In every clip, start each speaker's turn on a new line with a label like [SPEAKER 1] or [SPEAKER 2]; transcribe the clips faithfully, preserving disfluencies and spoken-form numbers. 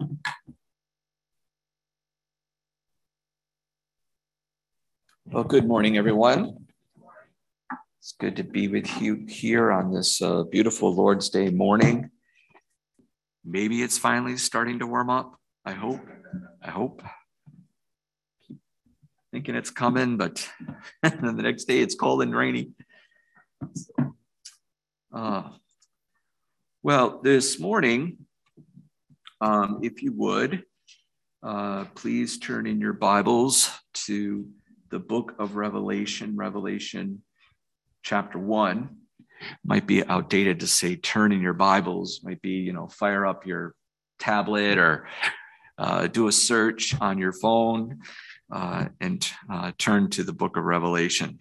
[SPEAKER 1] Well, good morning, everyone. It's good to be with you here on this uh, beautiful Lord's Day morning. Maybe it's finally starting to warm up. I hope. I hope. Keep thinking it's coming, but the next day it's cold and rainy. Uh, well, this morning, um, if you would, uh, please turn in your Bibles to the book of Revelation, Revelation chapter one. Might be outdated to say turn in your Bibles. Might be, you know, fire up your tablet or uh, do a search on your phone uh, and uh, turn to the book of Revelation.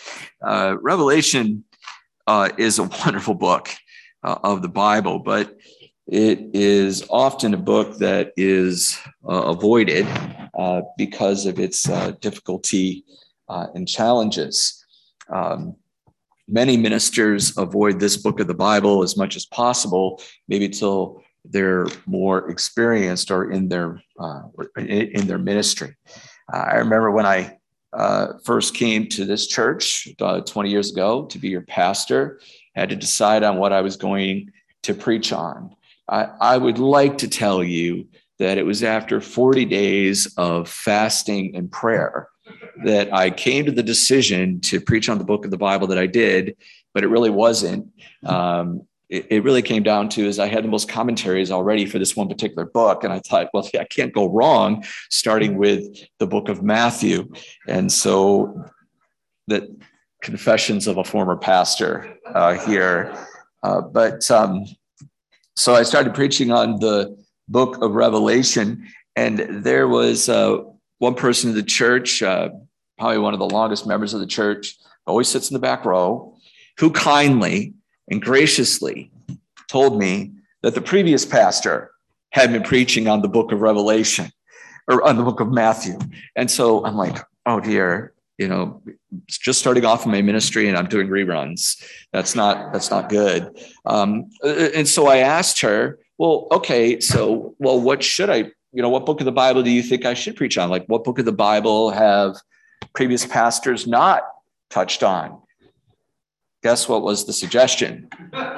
[SPEAKER 1] Uh, Revelation uh, is a wonderful book uh, of the Bible, but it is often a book that is uh, avoided uh, because of its uh, difficulty uh, and challenges. Um, many ministers avoid this book of the Bible as much as possible, maybe till they're more experienced or in their uh, in their ministry. Uh, I remember when I uh, first came to this church uh, twenty years ago to be your pastor, I had to decide on what I was going to preach on. I, I would like to tell you that it was after forty days of fasting and prayer that I came to the decision to preach on the book of the Bible that I did, but it really wasn't. Um, it, it really came down to is I had the most commentaries already for this one particular book. And I thought, well, I can't go wrong starting with the book of Matthew. And so that confessions of a former pastor uh, here. Uh, but um, so I started preaching on the book of Revelation, and there was uh, one person in the church, uh, probably one of the longest members of the church, always sits in the back row, who kindly and graciously told me that the previous pastor had been preaching on the book of Revelation or on the book of Matthew. And so I'm like, oh dear, you know, it's just starting off in my ministry and I'm doing reruns. That's not, that's not good. Um, and so I asked her, well, okay, so, well, what should I, you know, what book of the Bible do you think I should preach on? Like, what book of the Bible have previous pastors not touched on? Guess what was the suggestion?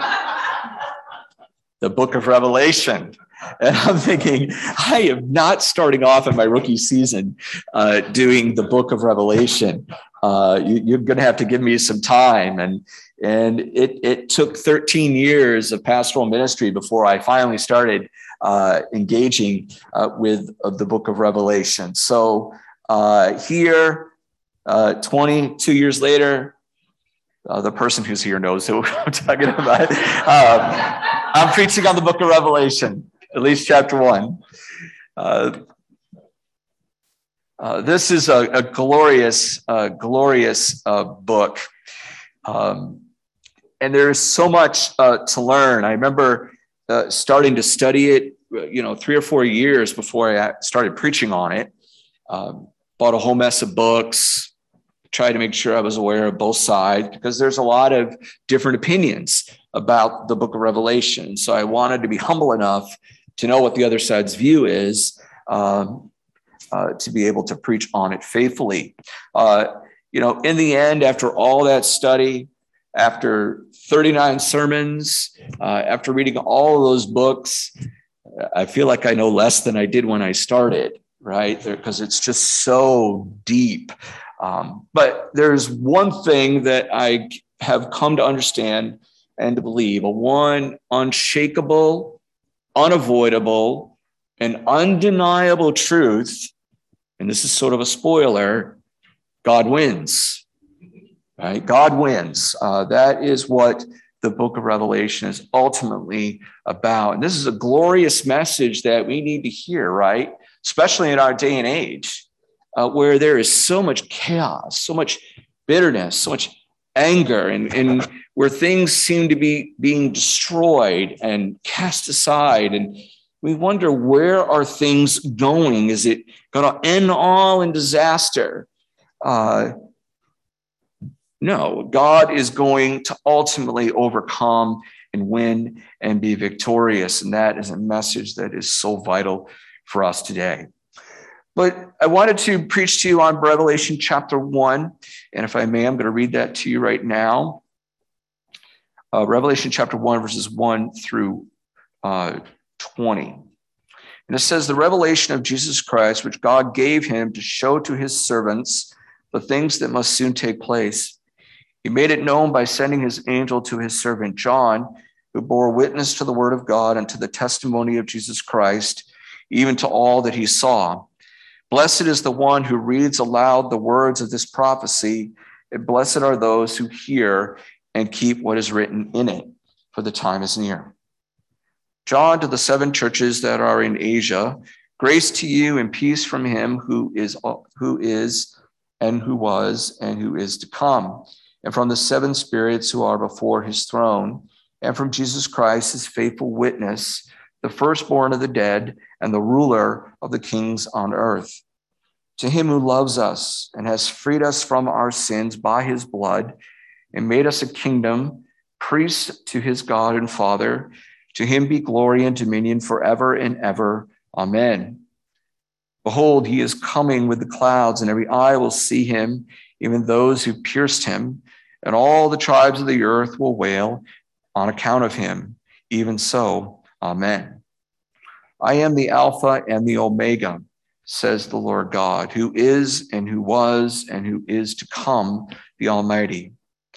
[SPEAKER 1] The book of Revelation. And I'm thinking, I am not starting off in my rookie season uh, doing the book of Revelation. Uh, you, you're going to have to give me some time. And and it, it took thirteen years of pastoral ministry before I finally started uh, engaging uh, with uh, the book of Revelation. So uh, here, uh, twenty-two years later, uh, the person who's here knows who I'm talking about. Um, I'm preaching on the book of Revelation, at least chapter one. Uh, uh, this is a, a glorious, uh, glorious uh, book. Um, and there is so much uh, to learn. I remember uh, starting to study it, you know, three or four years before I started preaching on it. Um, bought a whole mess of books, tried to make sure I was aware of both sides because there's a lot of different opinions about the book of Revelation. So I wanted to be humble enough to know what the other side's view is, um, uh, to be able to preach on it faithfully. Uh, you know, in the end, after all that study, after thirty-nine sermons, uh, after reading all of those books, I feel like I know less than I did when I started, right? Because it's just so deep. Um, but there's one thing that I have come to understand and to believe, a one unshakable, unavoidable, and undeniable truth, and this is sort of a spoiler, God wins, right? God wins. Uh, that is what the book of Revelation is ultimately about. And this is a glorious message that we need to hear, right? Especially in our day and age, uh, where there is so much chaos, so much bitterness, so much anger, and, and where things seem to be being destroyed and cast aside. And we wonder, where are things going? Is it going to end all in disaster? Uh, no, God is going to ultimately overcome and win and be victorious. And that is a message that is so vital for us today. But I wanted to preach to you on Revelation chapter one. And if I may, I'm going to read that to you right now. Uh, Revelation chapter one, verses one through uh, twenty. And it says, the revelation of Jesus Christ, which God gave him to show to his servants the things that must soon take place. He made it known by sending his angel to his servant John, who bore witness to the word of God and to the testimony of Jesus Christ, even to all that he saw. Blessed is the one who reads aloud the words of this prophecy, and blessed are those who hear and keep what is written in it, for the time is near. John, to the seven churches that are in Asia, grace to you and peace from him who is, who is and who was and who is to come, and from the seven spirits who are before his throne, and from Jesus Christ, his faithful witness, the firstborn of the dead and the ruler of the kings on earth. To him who loves us and has freed us from our sins by his blood and made us a kingdom, priests to his God and Father, to him be glory and dominion forever and ever. Amen. Behold, he is coming with the clouds, and every eye will see him, even those who pierced him, and all the tribes of the earth will wail on account of him. Even so, amen. I am the Alpha and the Omega, says the Lord God, who is and who was and who is to come, the Almighty.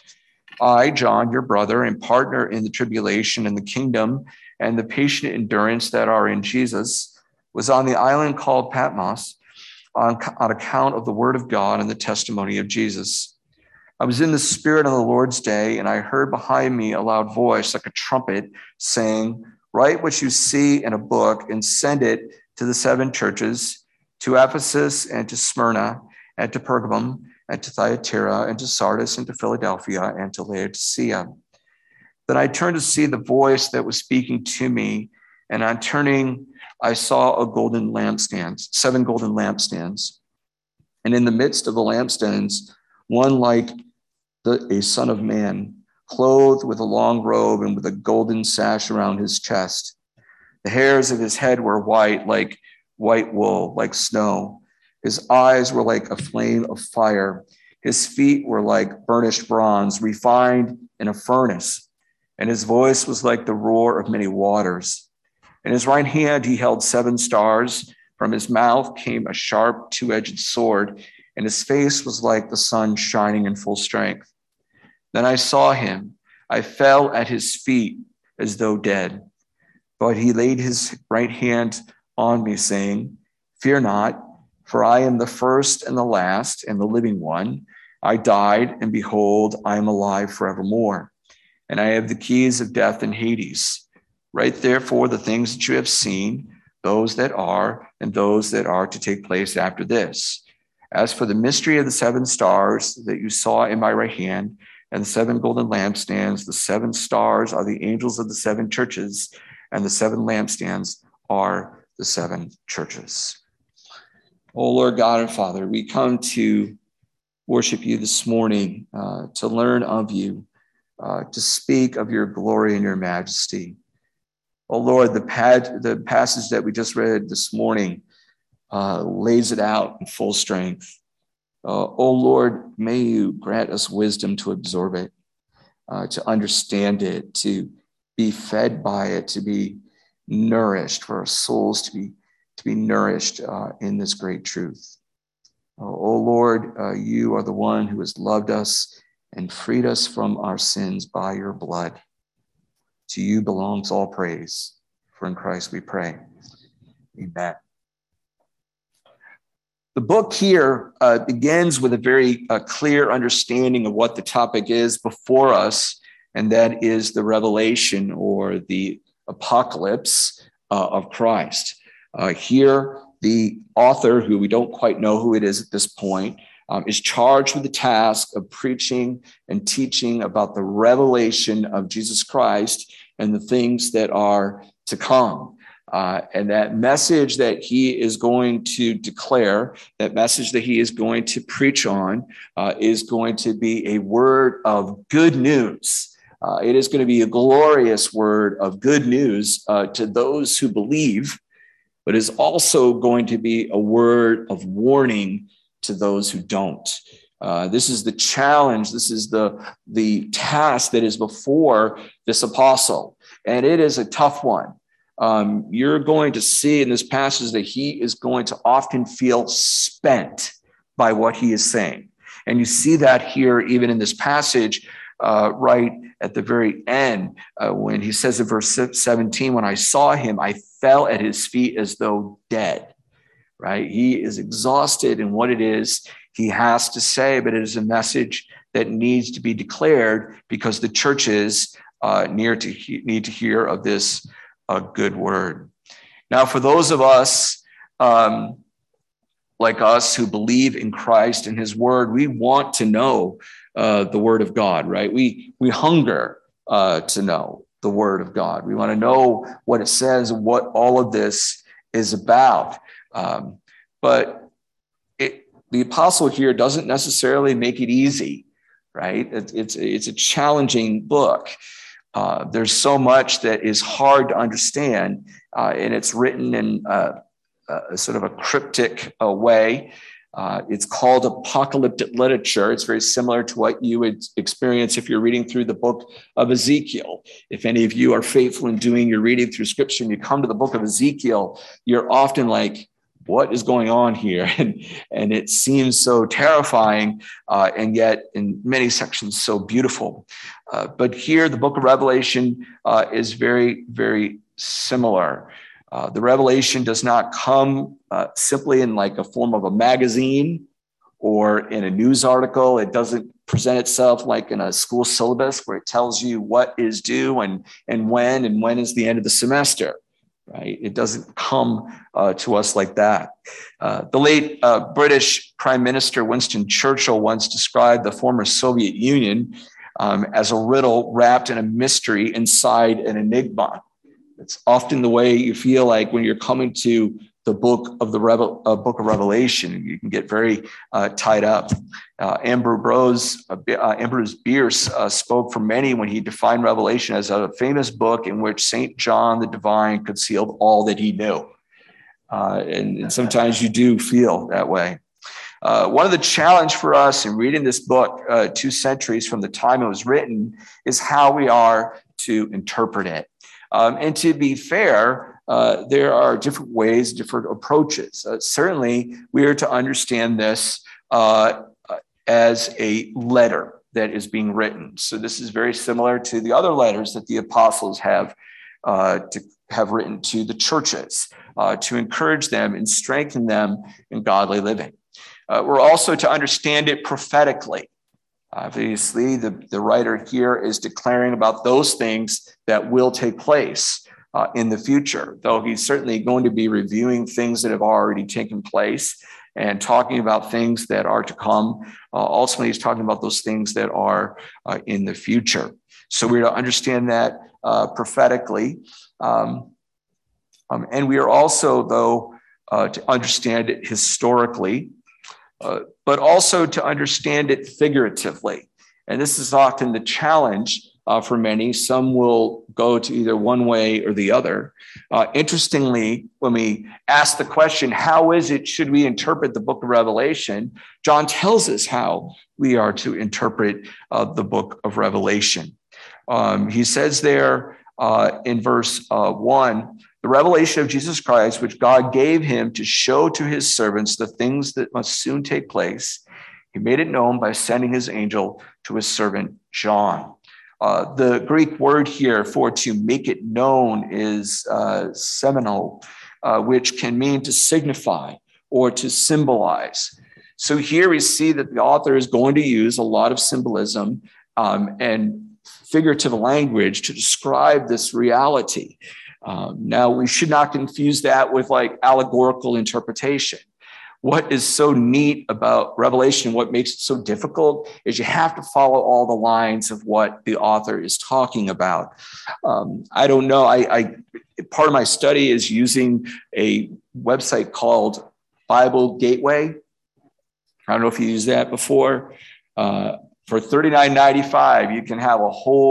[SPEAKER 1] I, John, your brother and partner in the tribulation and the kingdom and the patient endurance that are in Jesus, was on the island called Patmos on, on account of the word of God and the testimony of Jesus. I was in the Spirit on the Lord's day, and I heard behind me a loud voice like a trumpet saying, write what you see in a book and send it to the seven churches, to Ephesus and to Smyrna and to Pergamum and to Thyatira and to Sardis and to Philadelphia and to Laodicea. Then I turned to see the voice that was speaking to me, and on turning, I saw a golden lampstand, seven golden lampstands. And in the midst of the lampstands, one like the, a son of man, clothed with a long robe and with a golden sash around his chest. The hairs of his head were white, like white wool, like snow. His eyes were like a flame of fire. His feet were like burnished bronze, refined in a furnace. And his voice was like the roar of many waters. In his right hand, he held seven stars. From his mouth came a sharp two-edged sword, and his face was like the sun shining in full strength. Then I saw him. I fell at his feet as though dead. But he laid his right hand on me, saying, fear not, for I am the first and the last and the living one. I died, and behold, I am alive forevermore. And I have the keys of death and Hades. Write therefore the things that you have seen, those that are, and those that are to take place after this. As for the mystery of the seven stars that you saw in my right hand, and the seven golden lampstands, the seven stars are the angels of the seven churches, and the seven lampstands are the seven churches. Oh, Lord God and Father, we come to worship you this morning, uh, to learn of you, uh, to speak of your glory and your majesty. Oh, Lord, the, pad, the passage that we just read this morning uh, lays it out in full strength. Uh, oh, Lord, may you grant us wisdom to absorb it, uh, to understand it, to be fed by it, to be nourished, for our souls to be to be nourished uh, in this great truth. Oh, oh Lord, uh, you are the one who has loved us and freed us from our sins by your blood. To you belongs all praise, for in Christ we pray. Amen. The book here uh, begins with a very uh, clear understanding of what the topic is before us, and that is the revelation or the apocalypse uh, of Christ. Uh, here, the author, who we don't quite know who it is at this point, um, is charged with the task of preaching and teaching about the revelation of Jesus Christ and the things that are to come. Uh, and that message that he is going to declare, that message that he is going to preach on, uh, is going to be a word of good news. Uh, it is going to be a glorious word of good news uh, to those who believe, but is also going to be a word of warning to those who don't. Uh, this is the challenge. This is the, the task that is before this apostle, and it is a tough one. Um, you're going to see in this passage that he is going to often feel spent by what he is saying. And you see that here even in this passage uh, right at the very end uh, when he says in verse seventeen, when I saw him, I fell at his feet as though dead, right? He is exhausted in what it is he has to say, but it is a message that needs to be declared because the churches uh, near to he- need to hear of this a good word. Now, for those of us um, like us who believe in Christ and his word, we want to know uh, the word of God, right? We, we hunger uh, to know the word of God. We want to know what it says, what all of this is about. Um, but it, the apostle here doesn't necessarily make it easy, right? It, it's, it's a challenging book. Uh, there's so much that is hard to understand, uh, and it's written in uh, a sort of a cryptic uh, way. Uh, it's called apocalyptic literature. It's very similar to what you would experience if you're reading through the book of Ezekiel. If any of you are faithful in doing your reading through scripture and you come to the book of Ezekiel, you're often like, what is going on here? And, and it seems so terrifying, uh, and yet in many sections so beautiful. Uh, but here, the book of Revelation uh, is very, very similar. Uh, the revelation does not come uh, simply in like a form of a magazine or in a news article. It doesn't present itself like in a school syllabus where it tells you what is due and, and when, and when is the end of the semester. Right? It doesn't come uh, to us like that. Uh, the late uh, British Prime Minister Winston Churchill once described the former Soviet Union um, as a riddle wrapped in a mystery inside an enigma. It's often the way you feel like when you're coming to the book of the Revel, uh, book of Revelation. You can get very uh, tied up. Uh, Ambrose, uh, Ambrose Bierce uh, spoke for many when he defined Revelation as a famous book in which Saint John the Divine concealed all that he knew. Uh, and, and sometimes you do feel that way. Uh, one of the challenge for us in reading this book, uh, two centuries from the time it was written, is how we are to interpret it. Um, and to be fair, uh, there are different ways, different approaches. Uh, certainly, we are to understand this uh, as a letter that is being written. So this is very similar to the other letters that the apostles have uh, to have written to the churches uh, to encourage them and strengthen them in godly living. Uh, we're also to understand it prophetically. Obviously, the, the writer here is declaring about those things that will take place uh, in the future, though he's certainly going to be reviewing things that have already taken place and talking about things that are to come. Uh, ultimately, he's talking about those things that are uh, in the future. So we're to understand that uh, prophetically. Um, um, and we are also, though, uh, to understand it historically, uh, but also to understand it figuratively. And this is often the challenge uh, for many. Some will go to either one way or the other. Uh, interestingly, when we ask the question, how is it, should we interpret the book of Revelation? John tells us how we are to interpret uh, the book of Revelation. Um, he says there uh, in verse uh, one, the revelation of Jesus Christ, which God gave him to show to his servants the things that must soon take place. He made it known by sending his angel to his servant John. Uh, the Greek word here for to make it known is uh, semino, uh, which can mean to signify or to symbolize. So here we see that the author is going to use a lot of symbolism um, and figurative language to describe this reality. Um, now, we should not confuse that with like allegorical interpretation. What is so neat about Revelation, what makes it so difficult, is you have to follow all the lines of what the author is talking about. Um, I don't know. I, I part of my study is using a website called Bible Gateway. I don't know if you used that before. Uh, for thirty-nine ninety-five, you can have a whole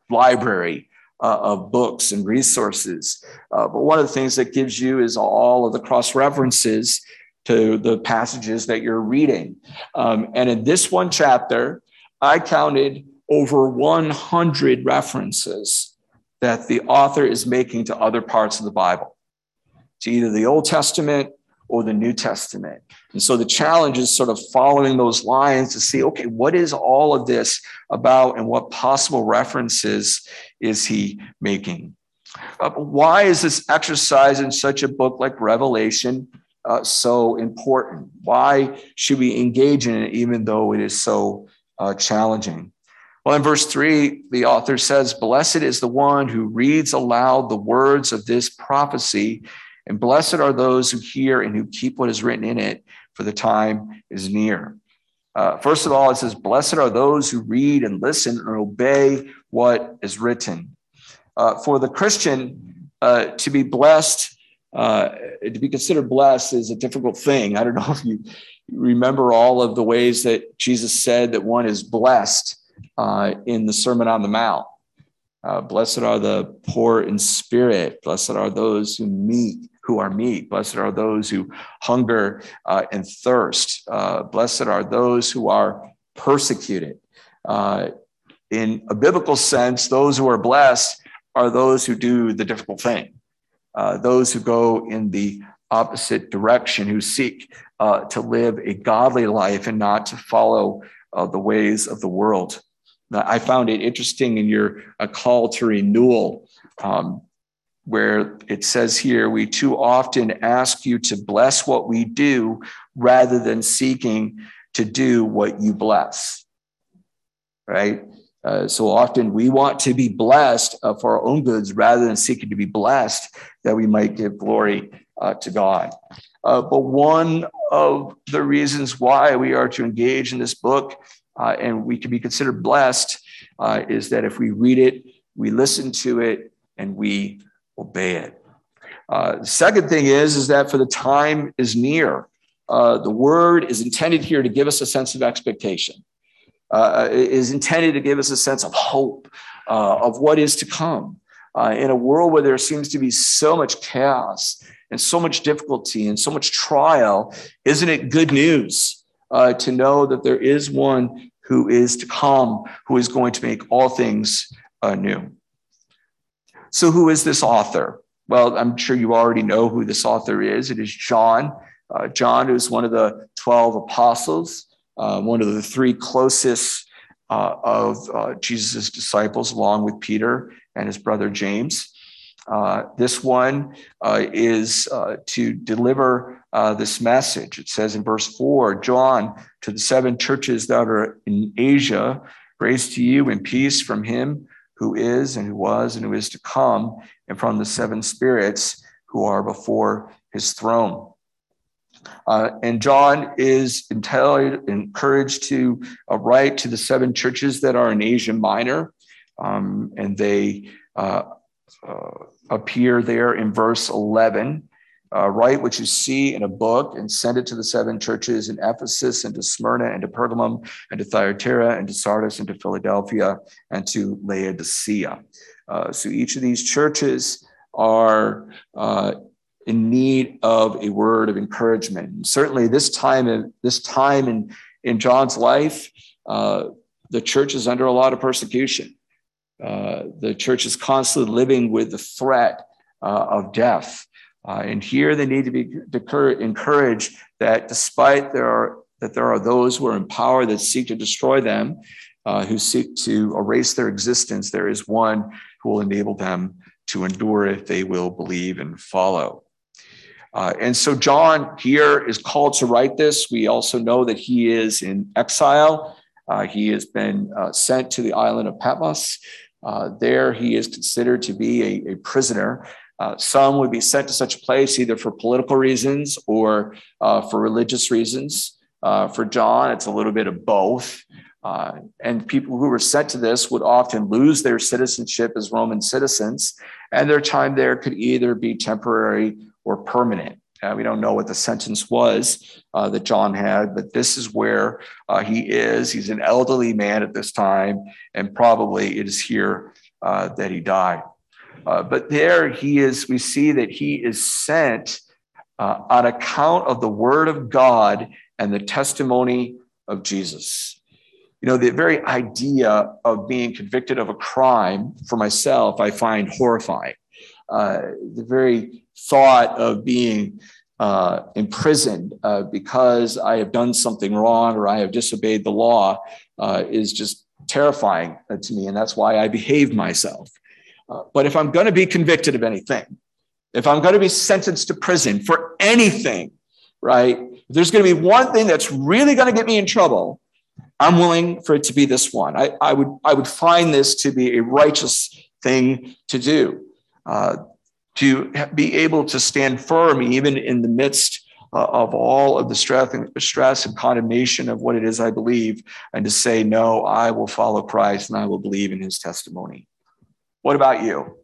[SPEAKER 1] library uh, of books and resources. Uh, but one of the things that gives you is all of the cross references to the passages that you're reading. Um, and in this one chapter, I counted over one hundred references that the author is making to other parts of the Bible, to either the Old Testament or the New Testament. And so the challenge is sort of following those lines to see, okay, what is all of this about and what possible references is he making? Uh, why is this exercise in such a book like Revelation uh, so important? Why should we engage in it even though it is so uh, challenging? Well, in verse three, the author says, "Blessed is the one who reads aloud the words of this prophecy, and blessed are those who hear and who keep what is written in it, for the time is near." Uh, first of all, it says, "Blessed are those who read and listen and obey what is written." Uh, for the Christian, uh, to be blessed, uh, to be considered blessed is a difficult thing. I don't know if you remember all of the ways that Jesus said that one is blessed uh, in the Sermon on the Mount. Uh, blessed are the poor in spirit. Blessed are those who meet, who are meek. Blessed are those who hunger uh, and thirst. Uh, blessed are those who are persecuted. Uh, in a biblical sense, those who are blessed are those who do the difficult thing. Uh, those who go in the opposite direction, who seek uh, to live a godly life and not to follow uh, the ways of the world. Now, I found it interesting in your uh, call to renewal, um, where it says here, "We too often ask you to bless what we do rather than seeking to do what you bless." Right? Uh, so often we want to be blessed uh, for our own goods rather than seeking to be blessed that we might give glory uh, to God. Uh, but one of the reasons why we are to engage in this book uh, and we can be considered blessed uh, is that if we read it, we listen to it, and we obey it. Uh, the second thing is, is that for the time is near. Uh, the word is intended here to give us a sense of expectation. Uh, is intended to give us a sense of hope uh, of what is to come. Uh, in a world where there seems to be so much chaos and so much difficulty and so much trial, isn't it good news uh, to know that there is one who is to come, who is going to make all things uh, new? So who is this author? Well, I'm sure you already know who this author is. It is John. Uh, John is one of the twelve apostles. Uh, one of the three closest uh, of uh, Jesus' disciples, along with Peter and his brother James. Uh, this one uh, is uh, to deliver uh, this message. It says in verse four, "John, to the seven churches that are in Asia, grace to you and peace from him who is and who was and who is to come, and from the seven spirits who are before his throne." Uh, and John is encouraged to uh, write to the seven churches that are in Asia Minor, um, and they uh, uh, appear there in verse eleven. Uh, write what you see in a book and send it to the seven churches in Ephesus and to Smyrna and to Pergamum and to Thyatira and to Sardis and to Philadelphia and to Laodicea. Uh, so each of these churches are uh, in need of a word of encouragement. And certainly this time, in, this time in, in John's life, uh, the church is under a lot of persecution. Uh, the church is constantly living with the threat uh, of death. Uh, and here they need to be encouraged that despite there are, that there are those who are in power that seek to destroy them, uh, who seek to erase their existence, there is one who will enable them to endure if they will believe and follow. Uh, and so John here is called to write this. We also know that he is in exile. Uh, he has been uh, sent to the island of Patmos. Uh, there he is considered to be a, a prisoner. Uh, some would be sent to such a place either for political reasons or uh, for religious reasons. Uh, for John, it's a little bit of both. Uh, and people who were sent to this would often lose their citizenship as Roman citizens, and their time there could either be temporary or permanent. Uh, we don't know what the sentence was uh, that John had, but this is where uh, he is. He's an elderly man at this time, and probably it is here uh, that he died. Uh, but there he is, we see that he is sent uh, on account of the word of God and the testimony of Jesus. You know, the very idea of being convicted of a crime for myself, I find horrifying. Uh, the very thought of being uh, imprisoned uh, because I have done something wrong or I have disobeyed the law uh, is just terrifying to me. And that's why I behave myself. Uh, but if I'm going to be convicted of anything, if I'm going to be sentenced to prison for anything, right, if there's going to be one thing that's really going to get me in trouble, I'm willing for it to be this one. I, I would I would find this to be a righteous thing to do, uh, to be able to stand firm even in the midst uh, of all of the stress and, stress and condemnation of what it is I believe, and to say, no, I will follow Christ and I will believe in his testimony. What about you?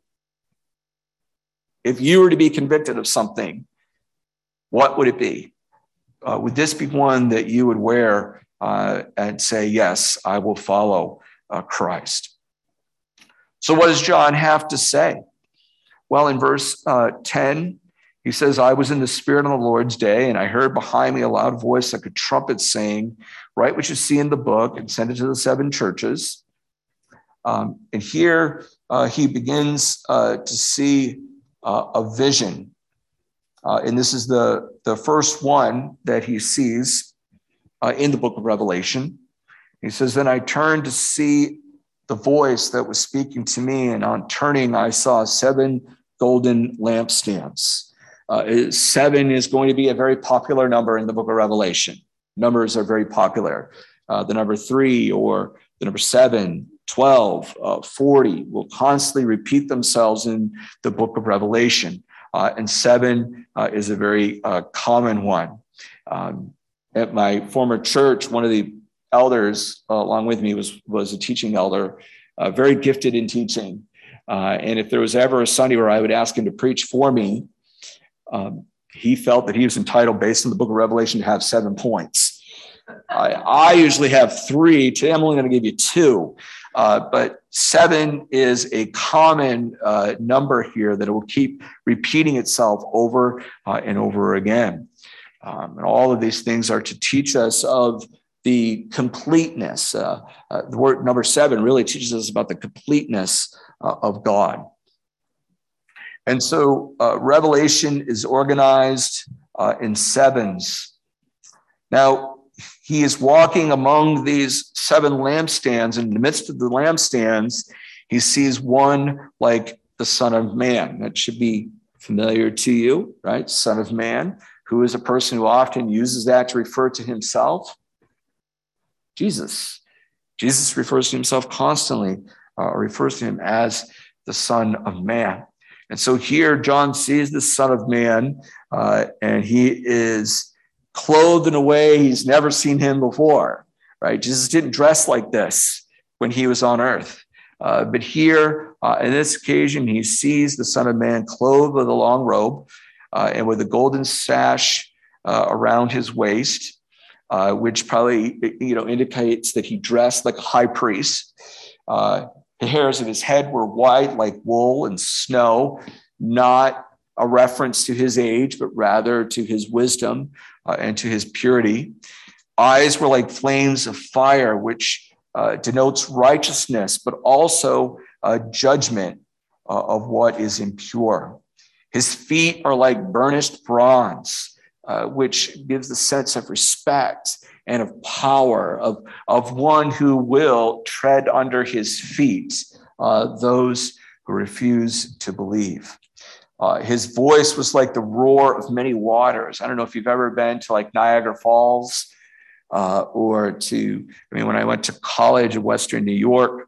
[SPEAKER 1] If you were to be convicted of something, what would it be? Uh, would this be one that you would wear uh, and say, yes, I will follow uh, Christ? So what does John have to say? Well, in verse uh, ten, he says, I was in the Spirit on the Lord's day, and I heard behind me a loud voice like a trumpet saying, write what you see in the book and send it to the seven churches. Um, and here uh, he begins uh, to see uh, a vision. Uh, and this is the, the first one that he sees uh, in the book of Revelation. He says, then I turned to see the voice that was speaking to me, and on turning, I saw seven golden lampstands. Uh, seven is going to be a very popular number in the book of Revelation. Numbers are very popular. Uh, the number three or the number seven, twelve, uh, forty will constantly repeat themselves in the book of Revelation. Uh, and seven uh, is a very uh, common one. Um, at my former church, one of the elders uh, along with me was, was a teaching elder, uh, very gifted in teaching. Uh, and if there was ever a Sunday where I would ask him to preach for me, um, he felt that he was entitled, based on the book of Revelation, to have seven points. I, I usually have three. Today, I'm only going to give you two. Uh, but seven is a common uh, number here that it will keep repeating itself over uh, and over again. Um, and all of these things are to teach us of the completeness. Uh, uh, the word number seven really teaches us about the completeness uh, of God. And so uh, Revelation is organized uh, in sevens. Now, he is walking among these seven lampstands. In the midst of the lampstands, he sees one like the Son of Man. That should be familiar to you, right? Son of Man. Who is a person who often uses that to refer to himself? Jesus. Jesus refers to himself constantly, uh, refers to him as the Son of Man. And so here, John sees the Son of Man, uh, and he is clothed in a way he's never seen him before, right? Jesus didn't dress like this when he was on earth. Uh, but here, uh, in this occasion, he sees the Son of Man clothed with a long robe uh, and with a golden sash uh, around his waist, uh, which probably, you know, indicates that he dressed like a high priest. Uh, the hairs of his head were white like wool and snow, not a reference to his age, but rather to his wisdom uh, and to his purity. Eyes were like flames of fire, which uh, denotes righteousness, but also uh, judgment uh, of what is impure. His feet are like burnished bronze, uh, which gives the sense of respect and of power, of, of one who will tread under his feet uh, those who refuse to believe. Uh, his voice was like the roar of many waters. I don't know if you've ever been to like Niagara Falls uh, or to, I mean, when I went to college in Western New York,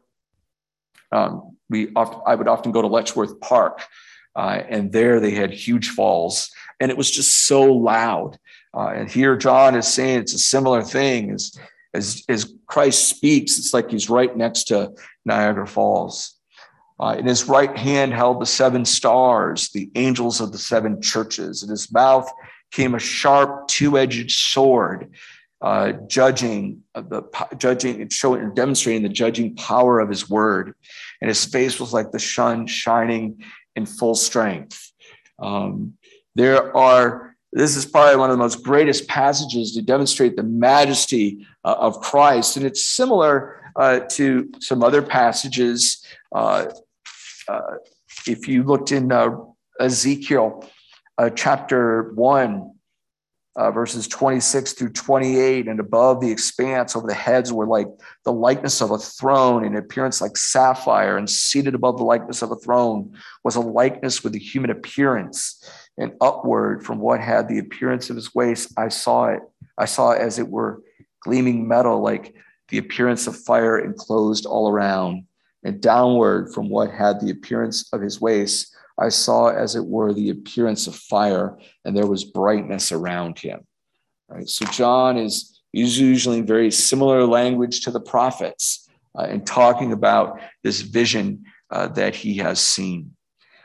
[SPEAKER 1] um, we oft, I would often go to Letchworth Park, uh, and there they had huge falls, and it was just so loud. Uh, and here John is saying it's a similar thing. As, as, as Christ speaks, it's like he's right next to Niagara Falls. Uh, in his right hand held the seven stars, the angels of the seven churches. In his mouth came a sharp two-edged sword, uh, judging the judging, showing, demonstrating the judging power of his word. and his face was like the sun shining in full strength. Um, there are, this is probably one of the most greatest passages to demonstrate the majesty uh, of Christ. And it's similar uh, to some other passages. Uh, uh, if you looked in uh, Ezekiel uh, chapter one, Uh, verses twenty-six through twenty-eight, and above the expanse over the heads were like the likeness of a throne, in appearance like sapphire, and seated above the likeness of a throne was a likeness with a human appearance, and upward from what had the appearance of his waist, I saw it. I saw it as it were gleaming metal, like the appearance of fire enclosed all around, and downward from what had the appearance of his waist, I saw, as it were, the appearance of fire, and there was brightness around him. Right? So John is usually very similar language to the prophets uh, in talking about this vision uh, that he has seen.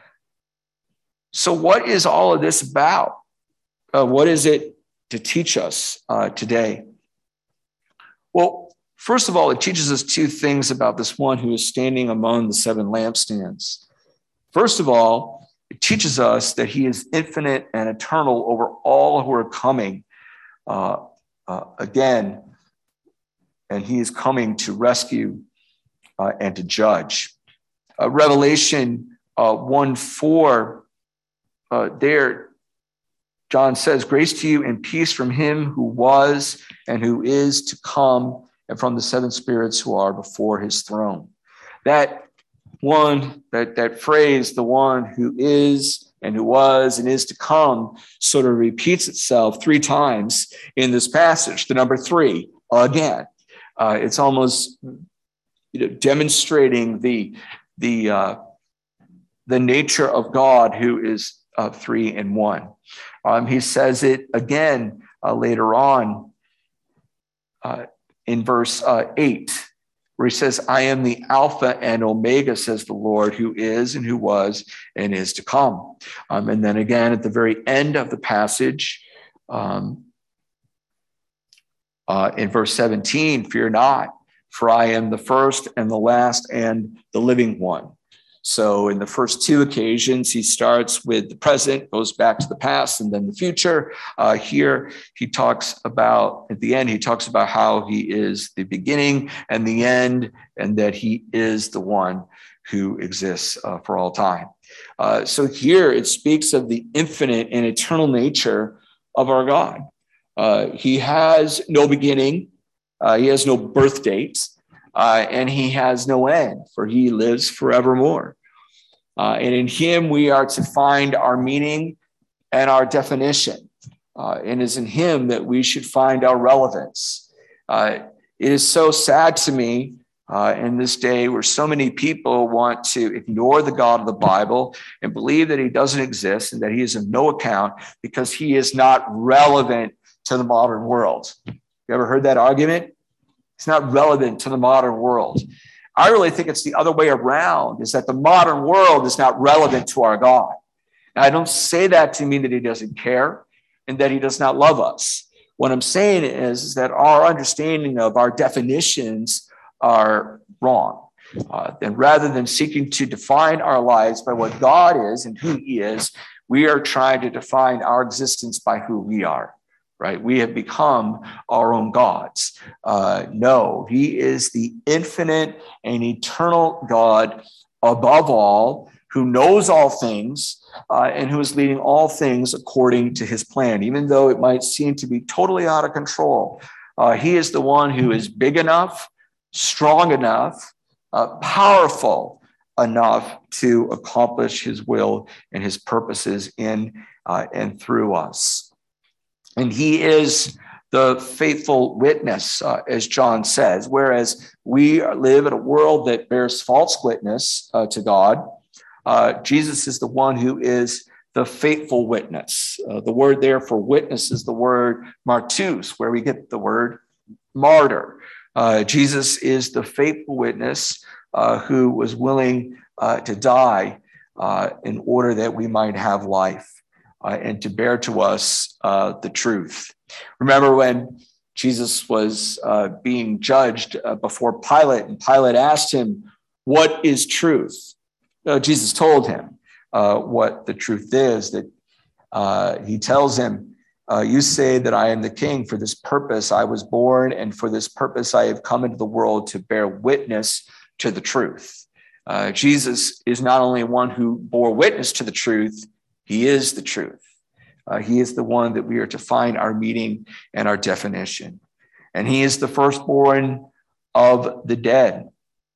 [SPEAKER 1] So what is all of this about? Uh, what is it to teach us uh, today? Well, first of all, it teaches us two things about this one who is standing among the seven lampstands. First of all, it teaches us that he is infinite and eternal over all who are coming uh, uh, again, and he is coming to rescue uh, and to judge. Uh, Revelation uh, one four, uh, there, John says, grace to you and peace from him who was and who is to come, and from the seven spirits who are before his throne. That One, that, that phrase, the one who is and who was and is to come, sort of repeats itself three times in this passage. The number three, again. Uh, it's almost you know, demonstrating the, the, uh, the nature of God, who is uh, three in one. Um, he says it again uh, later on uh, in verse uh, eight. Where he says, I am the Alpha and Omega, says the Lord, who is and who was and is to come. Um, and then again, at the very end of the passage, um, uh, in verse seventeen, fear not, for I am the first and the last and the living one. So in the first two occasions, he starts with the present, goes back to the past, and then the future. Uh, here, he talks about, at the end, he talks about how he is the beginning and the end, and that he is the one who exists uh, for all time. Uh, so here, it speaks of the infinite and eternal nature of our God. Uh, he has no beginning. Uh, he has no birth date. Uh, and he has no end, for he lives forevermore. Uh, and in him, we are to find our meaning and our definition. Uh, and it is in him that we should find our relevance. Uh, it is so sad to me uh, in this day where so many people want to ignore the God of the Bible and believe that he doesn't exist and that he is of no account because he is not relevant to the modern world. You ever heard that argument? It's not relevant to the modern world. I really think it's the other way around, is that the modern world is not relevant to our God. Now, I don't say that to mean that he doesn't care and that he does not love us. What I'm saying is, is that our understanding of our definitions are wrong. Uh, and rather than seeking to define our lives by what God is and who he is, we are trying to define our existence by who we are. Right? We have become our own gods. Uh, no, he is the infinite and eternal God above all, who knows all things uh, and who is leading all things according to his plan, even though it might seem to be totally out of control. Uh, he is the one who is big enough, strong enough, uh, powerful enough to accomplish his will and his purposes in uh, and through us. And he is the faithful witness, uh, as John says, whereas we live in a world that bears false witness uh, to God. Uh, Jesus is the one who is the faithful witness. Uh, the word there for witness is the word martus, where we get the word martyr. Uh, Jesus is the faithful witness uh, who was willing uh, to die uh, in order that we might have life. Uh, and to bear to us uh, the truth. Remember when Jesus was uh, being judged uh, before Pilate, and Pilate asked him, what is truth? Uh, Jesus told him uh, what the truth is, that uh, he tells him, uh, you say that I am the king. For this purpose I was born, and for this purpose I have come into the world to bear witness to the truth. Uh, Jesus is not only one who bore witness to the truth, he is the truth. Uh, he is the one that we are to find our meaning and our definition. And he is the firstborn of the dead.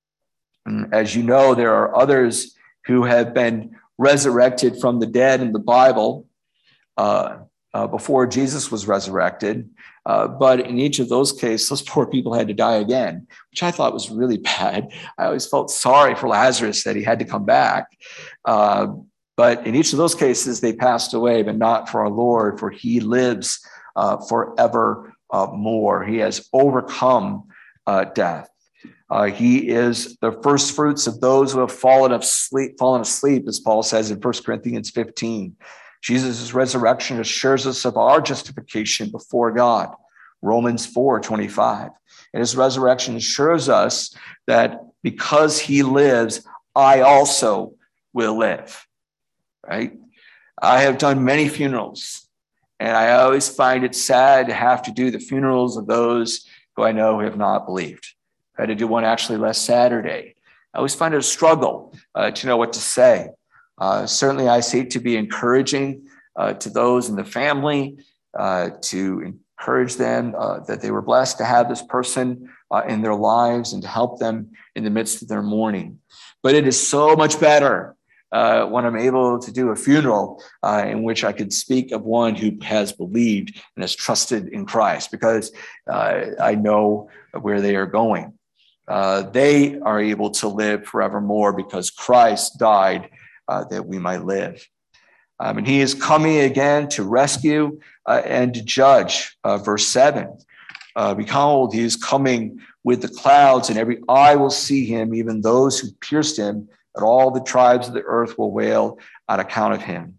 [SPEAKER 1] And as you know, there are others who have been resurrected from the dead in the Bible uh, uh, before Jesus was resurrected. Uh, but in each of those cases, those poor people had to die again, which I thought was really bad. I always felt sorry for Lazarus that he had to come back. Uh, but in each of those cases, they passed away, but not for our Lord, for he lives uh, forever uh, more. He has overcome uh, death. Uh, he is the first fruits of those who have fallen asleep, fallen asleep, as Paul says in First Corinthians fifteen. Jesus' resurrection assures us of our justification before God, Romans four twenty-five. And his resurrection assures us that because he lives, I also will live, right? I have done many funerals, and I always find it sad to have to do the funerals of those who I know have not believed. I had to do one actually last Saturday. I always find it a struggle uh, to know what to say. Uh, certainly, I seek to be encouraging uh, to those in the family, uh, to encourage them uh, that they were blessed to have this person uh, in their lives and to help them in the midst of their mourning. But it is so much better uh, when I'm able to do a funeral uh, in which I could speak of one who has believed and has trusted in Christ, because uh, I know where they are going. Uh, they are able to live forevermore because Christ died uh, that we might live. Um, and he is coming again to rescue uh, and to judge. Uh, verse seven, uh, behold, he is coming with the clouds, and every eye will see him, even those who pierced him, and all the tribes of the earth will wail on account of him.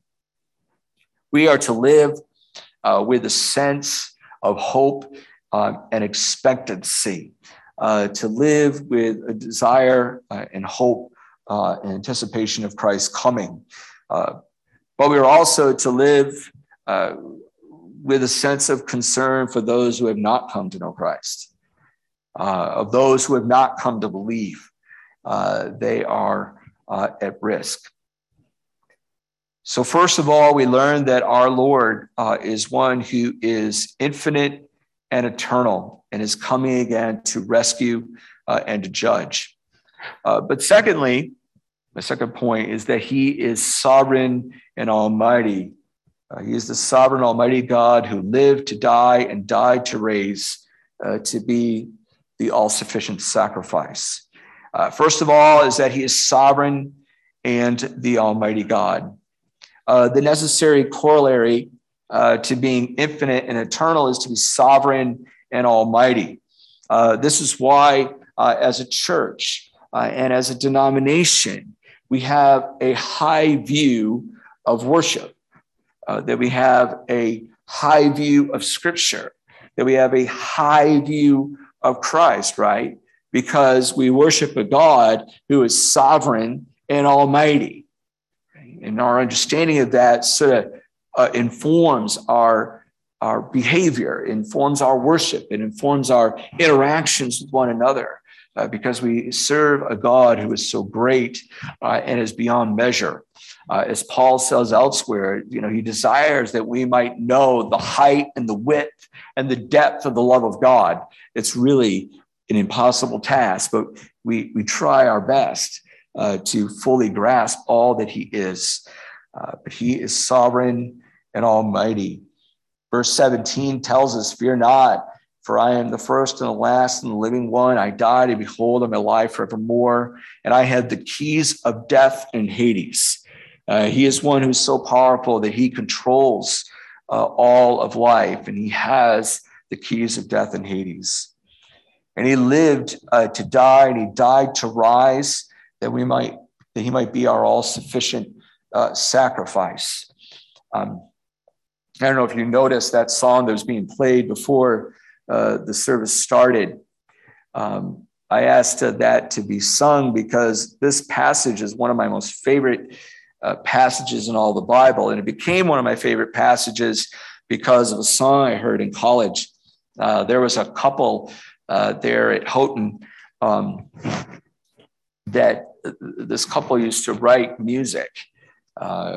[SPEAKER 1] We are to live uh, with a sense of hope um, and expectancy. Uh, to live with a desire uh, and hope uh, and anticipation of Christ's coming. Uh, but we are also to live uh, with a sense of concern for those who have not come to know Christ, uh, of those who have not come to believe. Uh, they are uh, at risk. So first of all, we learn that our Lord uh, is one who is infinite and eternal, and is coming again to rescue uh, and to judge. Uh, but secondly, my second point is that he is sovereign and almighty. Uh, he is the sovereign almighty God who lived to die and died to raise, uh, to be the all-sufficient sacrifice. Uh, first of all is that he is sovereign and the almighty God. Uh, the necessary corollary Uh, to being infinite and eternal is to be sovereign and almighty. Uh, this is why, uh, as a church uh, and as a denomination, we have a high view of worship, uh, that we have a high view of Scripture, that we have a high view of Christ, right? Because we worship a God who is sovereign and almighty. And our understanding of that sort of Uh, informs our, our behavior, informs our worship, it informs our interactions with one another, uh, because we serve a God who is so great uh, and is beyond measure. Uh, as Paul says elsewhere, you know, he desires that we might know the height and the width and the depth of the love of God. It's really an impossible task, but we, we try our best uh, to fully grasp all that he is. Uh, but he is sovereign and almighty. Verse seventeen tells us, fear not, for I am the first and the last and the living one. I died, and behold, I'm alive forevermore, and I have the keys of death and Hades. Uh, he is one who's so powerful that he controls uh, all of life, and he has the keys of death and Hades. And he lived uh, to die, and he died to rise, that we might, that he might be our all-sufficient uh, sacrifice. Um, I don't know if you noticed that song that was being played before uh, the service started. Um, I asked uh, that to be sung because this passage is one of my most favorite uh, passages in all the Bible. And it became one of my favorite passages because of a song I heard in college. Uh, there was a couple uh, there at Houghton um, that this couple used to write music. Uh,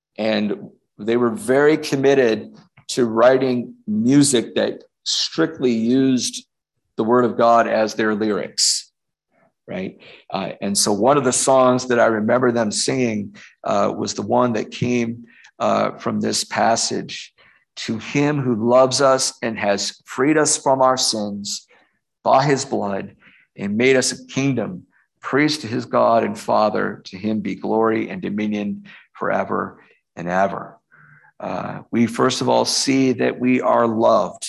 [SPEAKER 1] and they were very committed to writing music that strictly used the Word of God as their lyrics, right? Uh, and so one of the songs that I remember them singing uh, was the one that came uh, from this passage. To him who loves us and has freed us from our sins by his blood and made us a kingdom, priest to his God and Father, to him be glory and dominion forever and ever. Uh, we first of all see that we are loved.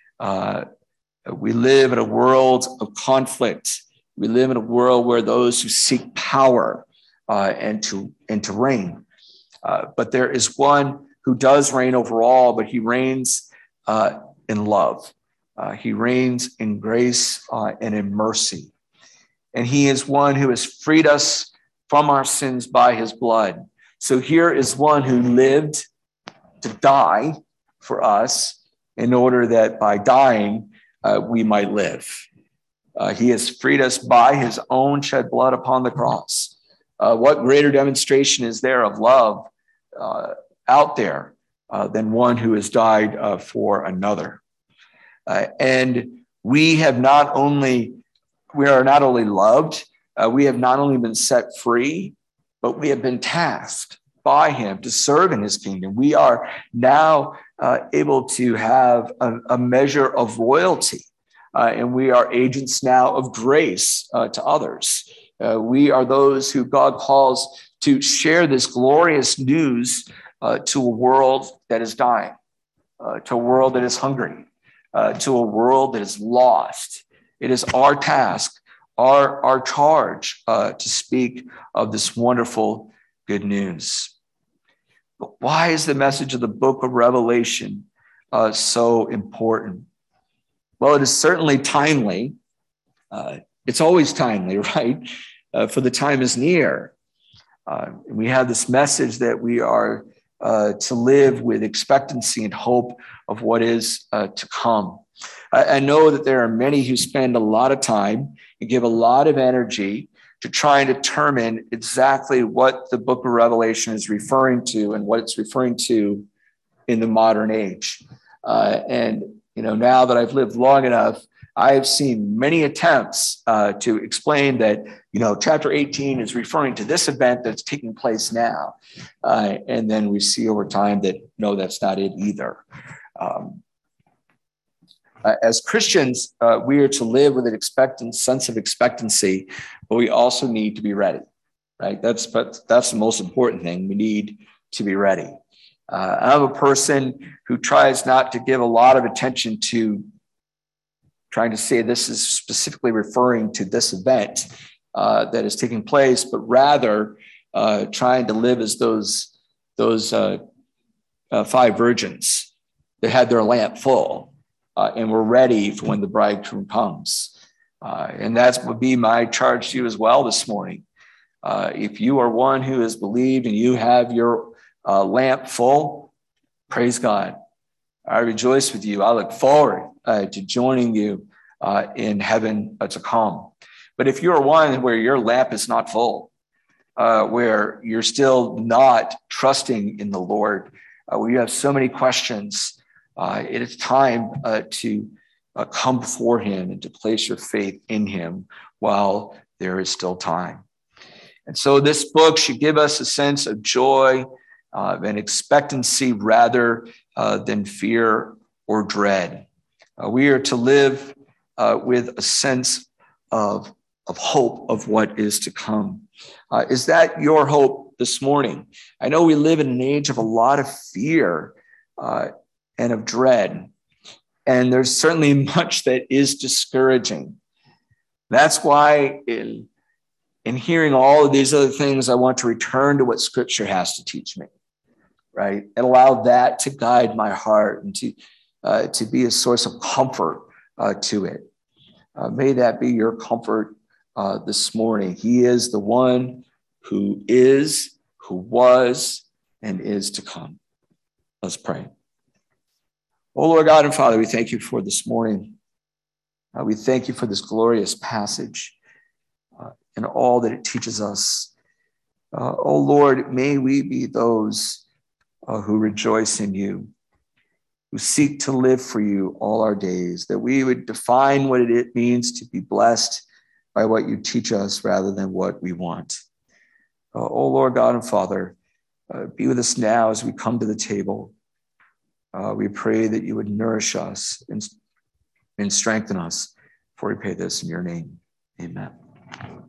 [SPEAKER 1] Uh, we live in a world of conflict. We live in a world where those who seek power uh, and to and to reign. Uh, but there is one who does reign over all, but he reigns uh, in love. Uh, he reigns in grace uh, and in mercy. And he is one who has freed us from our sins by his blood. So here is one who lived to die for us in order that by dying, uh, we might live. Uh, he has freed us by his own shed blood upon the cross. Uh, what greater demonstration is there of love uh, out there uh, than one who has died uh, for another? Uh, and we have not only, we are not only loved, uh, we have not only been set free, but we have been tasked by him to serve in his kingdom. We are now uh, able to have a, a measure of royalty, uh, and we are agents now of grace uh, to others. Uh, we are those who God calls to share this glorious news uh, to a world that is dying, uh, to a world that is hungry, uh, to a world that is lost. It is our task, our, our charge uh, to speak of this wonderful good news. But why is the message of the book of Revelation uh, so important? Well, it is certainly timely. Uh, it's always timely, right? Uh, for the time is near. Uh, we have this message that we are uh, to live with expectancy and hope of what is uh, to come. I, I know that there are many who spend a lot of time and give a lot of energy to try and determine exactly what the book of Revelation is referring to and what it's referring to in the modern age. Uh, and, you know, now that I've lived long enough, I've seen many attempts uh, to explain that, you know, chapter eighteen is referring to this event that's taking place now. Uh, and then we see over time that, no, that's not it either. Um, Uh, as Christians, uh, we are to live with an expectant sense of expectancy, but we also need to be ready, right? That's but that's the most important thing. We need to be ready. Uh, I'm a person who tries not to give a lot of attention to trying to say this is specifically referring to this event uh, that is taking place, but rather uh, trying to live as those those uh, uh, five virgins that had their lamp full. Uh, and we're ready for when the bridegroom comes. Uh, and that would be my charge to you as well this morning. Uh, if you are one who has believed and you have your uh, lamp full, praise God. I rejoice with you. I look forward uh, to joining you uh, in heaven uh, to come. But if you're one where your lamp is not full, uh, where you're still not trusting in the Lord, uh, where you have so many questions, Uh, it is time uh, to uh, come before him and to place your faith in him while there is still time. And so this book should give us a sense of joy uh, and expectancy rather uh, than fear or dread. Uh, we are to live uh, with a sense of, of hope of what is to come. Uh, is that your hope this morning? I know we live in an age of a lot of fear uh, and of dread. And there's certainly much that is discouraging. That's why in, in hearing all of these other things, I want to return to what Scripture has to teach me, right? And allow that to guide my heart and to, uh, to be a source of comfort uh, to it. Uh, may that be your comfort uh, this morning. He is the one who is, who was, and is to come. Let's pray. Oh, Lord God and Father, we thank you for this morning. Uh, we thank you for this glorious passage uh, and all that it teaches us. Uh, oh, Lord, may we be those uh, who rejoice in you, who seek to live for you all our days, that we would define what it means to be blessed by what you teach us rather than what we want. Uh, oh, Lord God and Father, uh, be with us now as we come to the table. Uh, we pray that you would nourish us and, and strengthen us. For we pray this in your name. Amen.